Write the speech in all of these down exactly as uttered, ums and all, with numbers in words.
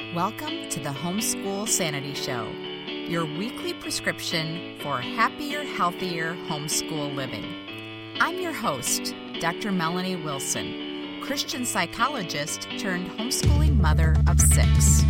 Welcome to the Homeschool Sanity Show, your weekly prescription for happier, healthier homeschool living. I'm your host, Doctor Melanie Wilson, Christian psychologist turned homeschooling mother of six.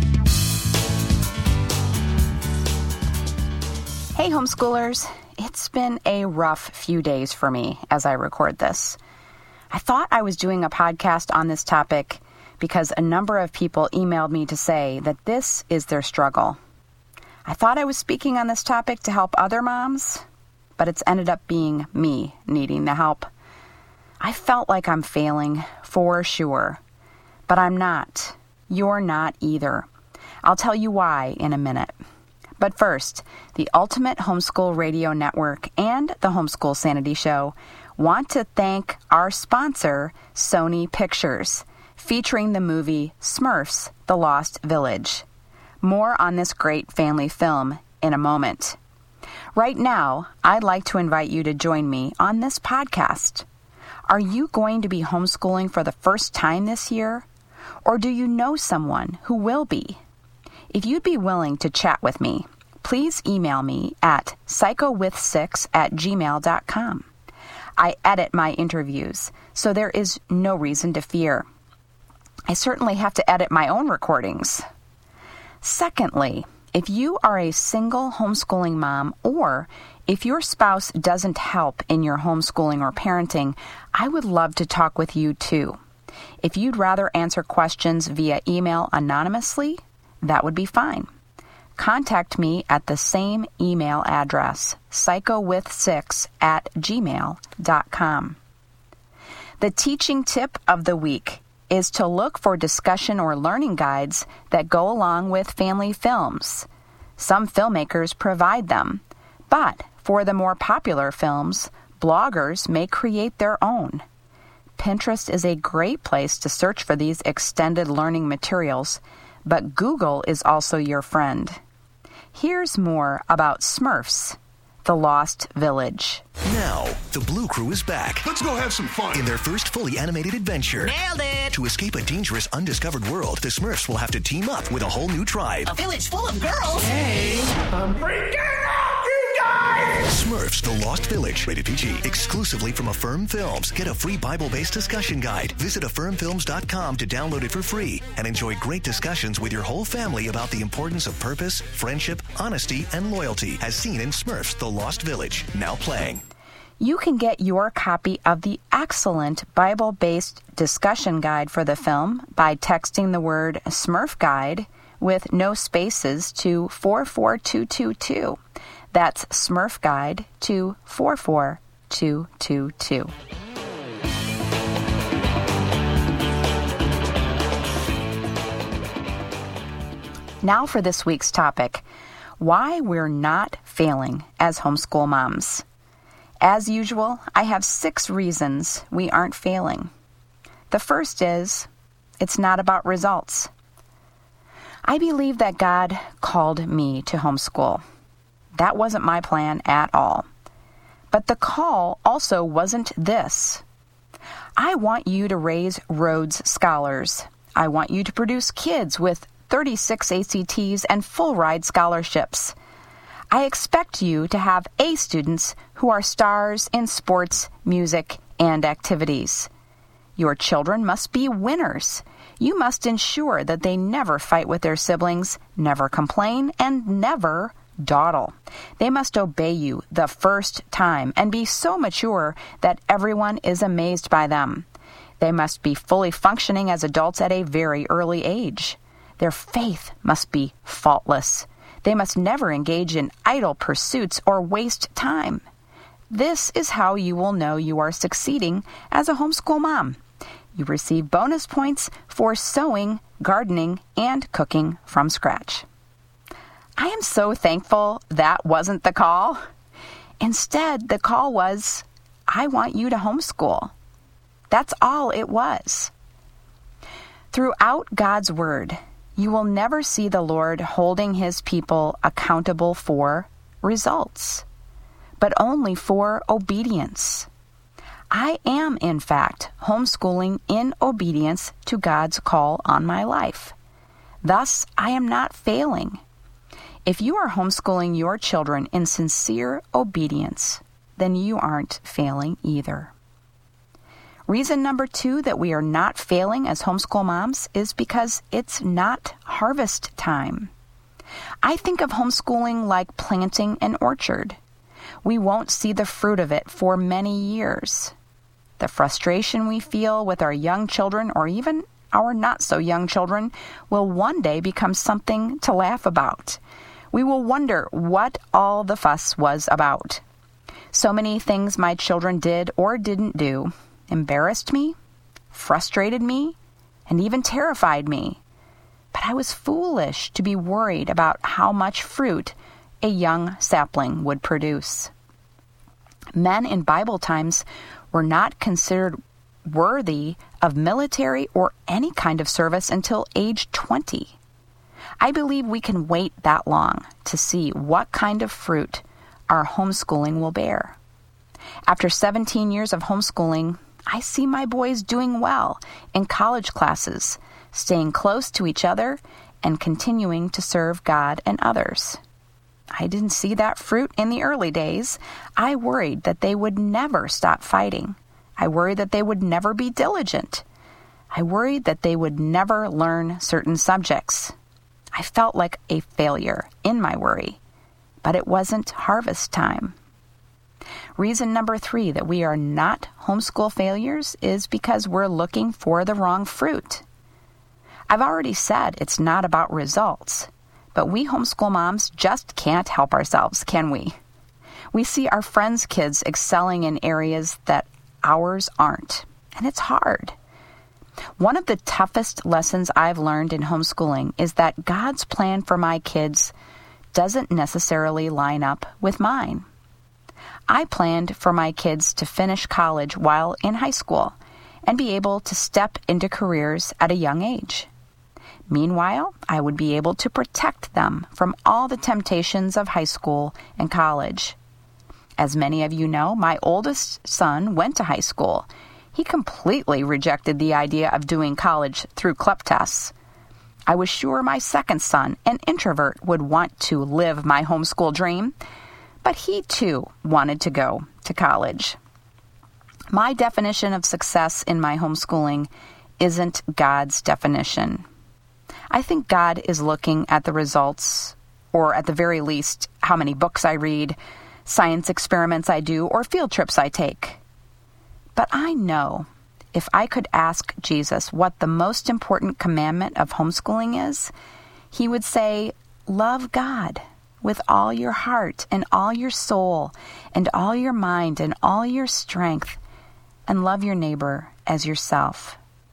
Hey homeschoolers, it's been a rough few days for me as I record this. I thought I was doing a podcast on this topic because a number of people emailed me to say that this is their struggle. I thought I was speaking on this topic to help other moms, but it's ended up being me needing the help. I felt like I'm failing, for sure, but I'm not. You're not either. I'll tell you why in a minute. But first, the Ultimate Homeschool Radio Network and the Homeschool Sanity Show want to thank our sponsor, Sony Pictures, featuring the movie Smurfs: The Lost Village. More on this great family film in a moment. Right now, I'd like to invite you to join me on this podcast. Are you going to be homeschooling for the first time this year? Or do you know someone who will be? If you'd be willing to chat with me, please email me at psycho with six at gmail dot com. I edit my interviews, so there is no reason to fear. I certainly have to edit my own recordings. Secondly, if you are a single homeschooling mom, or if your spouse doesn't help in your homeschooling or parenting, I would love to talk with you too. If you'd rather answer questions via email anonymously, that would be fine. Contact me at the same email address, psycho with six at gmail dot com. The teaching tip of the week is to look for discussion or learning guides that go along with family films. Some filmmakers provide them, but for the more popular films, bloggers may create their own. Pinterest is a great place to search for these extended learning materials, but Google is also your friend. Here's more about Smurfs: The Lost Village. Now, the Blue Crew is back. Let's go have some fun. In their first fully animated adventure. Nailed it! To escape a dangerous, undiscovered world, the Smurfs will have to team up with a whole new tribe. A village full of girls? Hey, I'm freaking out, you guys! Smurfs: The Lost Village. Rated P G. Exclusively from Affirm Films. Get a free Bible-based discussion guide. Visit affirm films dot com to download it for free and enjoy great discussions with your whole family about the importance of purpose, friendship, honesty, and loyalty, as seen in Smurfs: The Lost Village. Now playing. You can get your copy of the excellent Bible-based discussion guide for the film by texting the word Smurf Guide with no spaces to four four two two two. That's Smurf Guide to four four two two two. Now for this week's topic: why we're not failing as homeschool moms. As usual, I have six reasons we aren't failing. The first is, it's not about results. I believe that God called me to homeschool. That wasn't my plan at all. But the call also wasn't this. I want you to raise Rhodes Scholars. I want you to produce kids with thirty-six A C Ts and full ride scholarships. I expect you to have A students who are stars in sports, music, and activities. Your children must be winners. You must ensure that they never fight with their siblings, never complain, and never dawdle. They must obey you the first time and be so mature that everyone is amazed by them. They must be fully functioning as adults at a very early age. Their faith must be faultless. They must never engage in idle pursuits or waste time. This is how you will know you are succeeding as a homeschool mom. You receive bonus points for sewing, gardening, and cooking from scratch. I am so thankful that wasn't the call. Instead, the call was, I want you to homeschool. That's all it was. Throughout God's Word, you will never see the Lord holding His people accountable for results, but only for obedience. I am, in fact, homeschooling in obedience to God's call on my life. Thus, I am not failing. If you are homeschooling your children in sincere obedience, then you aren't failing either. Reason number two that we are not failing as homeschool moms is because it's not harvest time. I think of homeschooling like planting an orchard. We won't see the fruit of it for many years. The frustration we feel with our young children, or even our not-so-young children, will one day become something to laugh about. We will wonder what all the fuss was about. So many things my children did or didn't do embarrassed me, frustrated me, and even terrified me. But I was foolish to be worried about how much fruit a young sapling would produce. Men in Bible times were not considered worthy of military or any kind of service until age twenty. I believe we can wait that long to see what kind of fruit our homeschooling will bear. After seventeen years of homeschooling, I see my boys doing well in college classes, staying close to each other, and continuing to serve God and others. I didn't see that fruit in the early days. I worried that they would never stop fighting. I worried that they would never be diligent. I worried that they would never learn certain subjects. I felt like a failure in my worry, but it wasn't harvest time. Reason number three that we are not homeschool failures is because we're looking for the wrong fruit. I've already said it's not about results, but we homeschool moms just can't help ourselves, can we? We see our friends' kids excelling in areas that ours aren't, and it's hard. One of the toughest lessons I've learned in homeschooling is that God's plan for my kids doesn't necessarily line up with mine. I planned for my kids to finish college while in high school and be able to step into careers at a young age. Meanwhile, I would be able to protect them from all the temptations of high school and college. As many of you know, my oldest son went to high school. He completely rejected the idea of doing college through CLEP tests. I was sure my second son, an introvert, would want to live my homeschool dream, but he too wanted to go to college. My definition of success in my homeschooling isn't God's definition. I think God is looking at the results, or at the very least, how many books I read, science experiments I do, or field trips I take. But I know if I could ask Jesus what the most important commandment of homeschooling is, he would say, love God with all your heart and all your soul and all your mind and all your strength, and love your neighbor as yourself.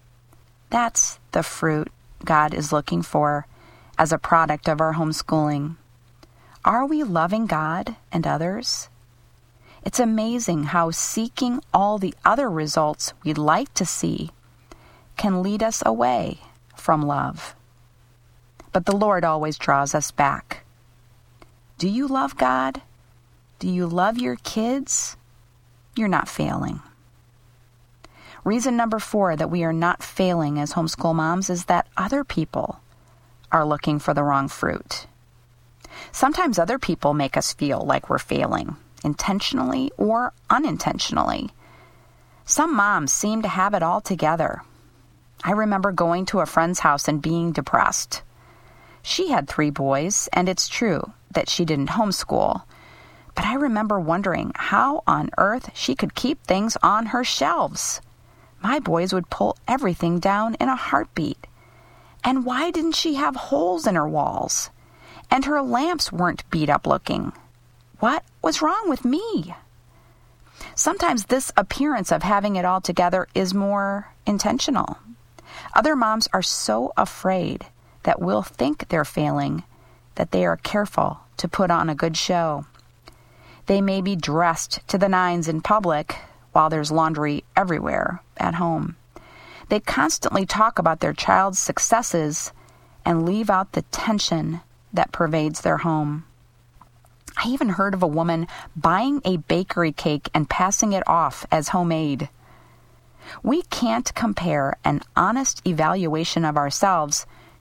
That's the fruit God is looking for as a product of our homeschooling. Are we loving God and others? It's amazing how seeking all the other results we'd like to see can lead us away from love. But the Lord always draws us back. Do you love God? Do you love your kids? You're not failing. Reason number four that we are not failing as homeschool moms is that other people are looking for the wrong fruit. Sometimes other people make us feel like we're failing, intentionally or unintentionally. Some moms seem to have it all together. I remember going to a friend's house and being depressed. She had three boys, and it's true that she didn't homeschool, but I remember wondering how on earth she could keep things on her shelves. My boys would pull everything down in a heartbeat. And why didn't she have holes in her walls? And her lamps weren't beat up looking. What was wrong with me? Sometimes this appearance of having it all together is more intentional. Other moms are so afraid that we'll think they're failing that they are careful to put on a good show. They may be dressed to the nines in public while there's laundry everywhere at home. They constantly talk about their child's successes and leave out the tension that pervades their home. I even heard of a woman buying a bakery cake and passing it off as homemade. We can't compare an honest evaluation of ourselves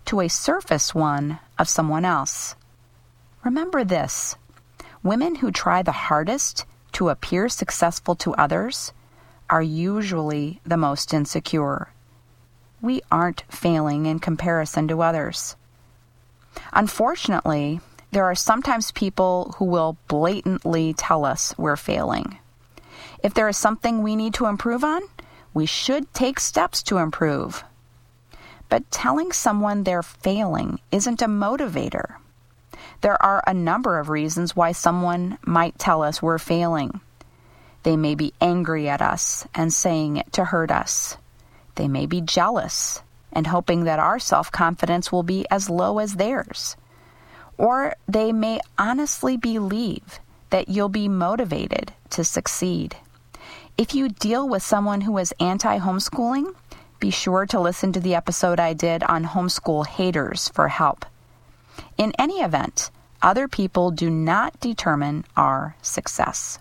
to a surface one of someone else. Remember this: women who try the hardest to appear successful to others are usually the most insecure. We aren't failing in comparison to others. Unfortunately, there are sometimes people who will blatantly tell us we're failing. If there is something we need to improve on, we should take steps to improve. But telling someone they're failing isn't a motivator. There are a number of reasons why someone might tell us we're failing. They may be angry at us and saying it to hurt us. They may be jealous and hoping that our self-confidence will be as low as theirs. Or they may honestly believe that you'll be motivated to succeed. If you deal with someone who is anti-homeschooling, be sure to listen to the episode I did on homeschool haters for help. In any event, other people do not determine our success.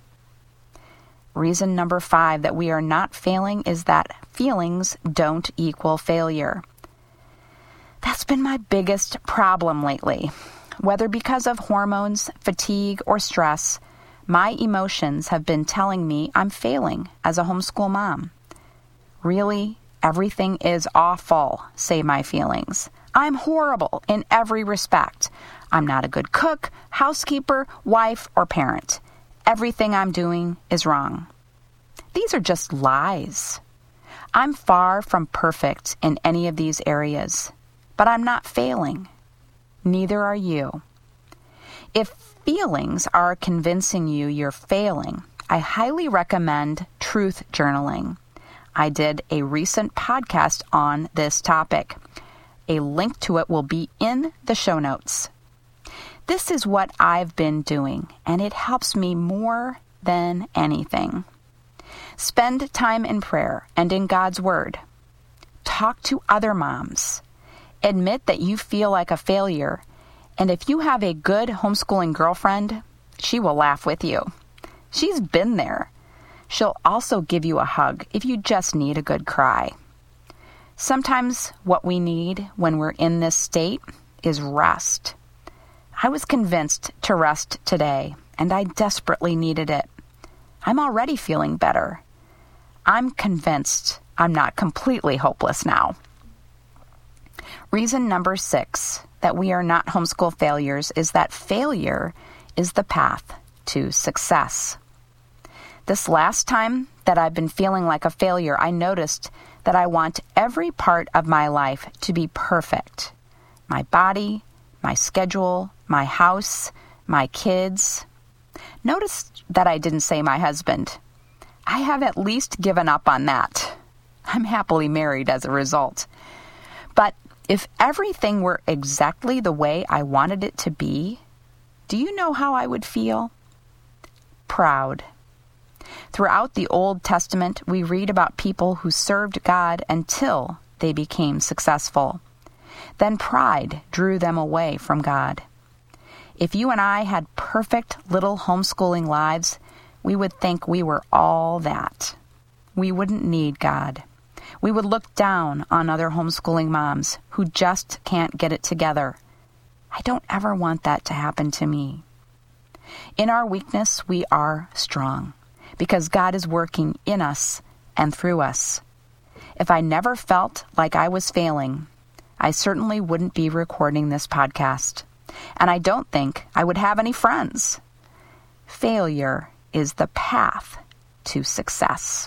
Reason number five that we are not failing is that feelings don't equal failure. That's been my biggest problem lately. Whether because of hormones, fatigue, or stress, my emotions have been telling me I'm failing as a homeschool mom. Really, everything is awful, say my feelings. I'm horrible in every respect. I'm not a good cook, housekeeper, wife, or parent. Everything I'm doing is wrong. These are just lies. I'm far from perfect in any of these areas, but I'm not failing. Neither are you. If feelings are convincing you you're failing, I highly recommend truth journaling. I did a recent podcast on this topic. A link to it will be in the show notes. This is what I've been doing, and it helps me more than anything. Spend time in prayer and in God's Word. Talk to other moms. Admit that you feel like a failure, and if you have a good homeschooling girlfriend, she will laugh with you. She's been there. She'll also give you a hug if you just need a good cry. Sometimes what we need when we're in this state is rest. I was convinced to rest today, and I desperately needed it. I'm already feeling better. I'm convinced I'm not completely hopeless now. Reason number six that we are not homeschool failures is that failure is the path to success. This last time that I've been feeling like a failure, I noticed that I want every part of my life to be perfect. My body, my schedule, my house, my kids. Notice that I didn't say my husband. I have at least given up on that. I'm happily married as a result. But if everything were exactly the way I wanted it to be, do you know how I would feel? Proud. Throughout the Old Testament, we read about people who served God until they became successful. Then pride drew them away from God. If you and I had perfect little homeschooling lives, we would think we were all that. We wouldn't need God. We would look down on other homeschooling moms who just can't get it together. I don't ever want that to happen to me. In our weakness, we are strong because God is working in us and through us. If I never felt like I was failing, I certainly wouldn't be recording this podcast. And I don't think I would have any friends. Failure is the path to success.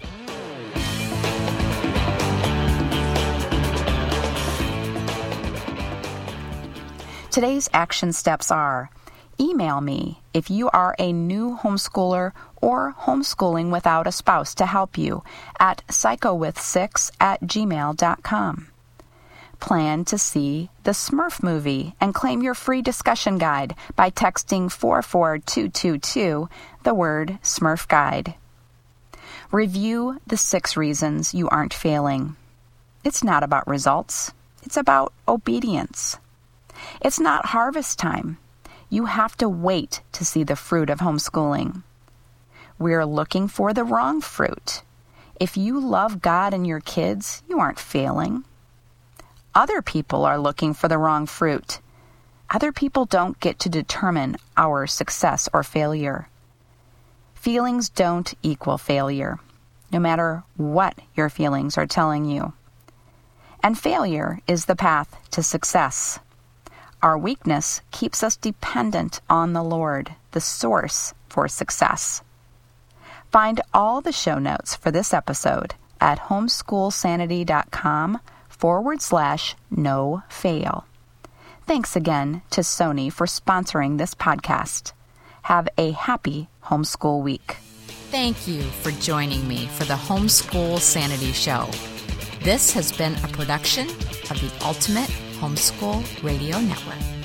Today's action steps are: email me if you are a new homeschooler or homeschooling without a spouse to help you at psycho with six at gmail dot com. Plan to see the Smurf movie and claim your free discussion guide by texting four four two two two, the word Smurf Guide. Review the six reasons you aren't failing. It's not about results. It's about obedience. It's not harvest time. You have to wait to see the fruit of homeschooling. We're looking for the wrong fruit. If you love God and your kids, you aren't failing. Other people are looking for the wrong fruit. Other people don't get to determine our success or failure. Feelings don't equal failure, no matter what your feelings are telling you. And failure is the path to success. Our weakness keeps us dependent on the Lord, the source for success. Find all the show notes for this episode at homeschoolsanity.com forward slash no fail. Thanks again to Sony for sponsoring this podcast. Have a happy homeschool week. Thank you for joining me for the Homeschool Sanity Show. This has been a production of the Ultimate Homeschool Radio Network.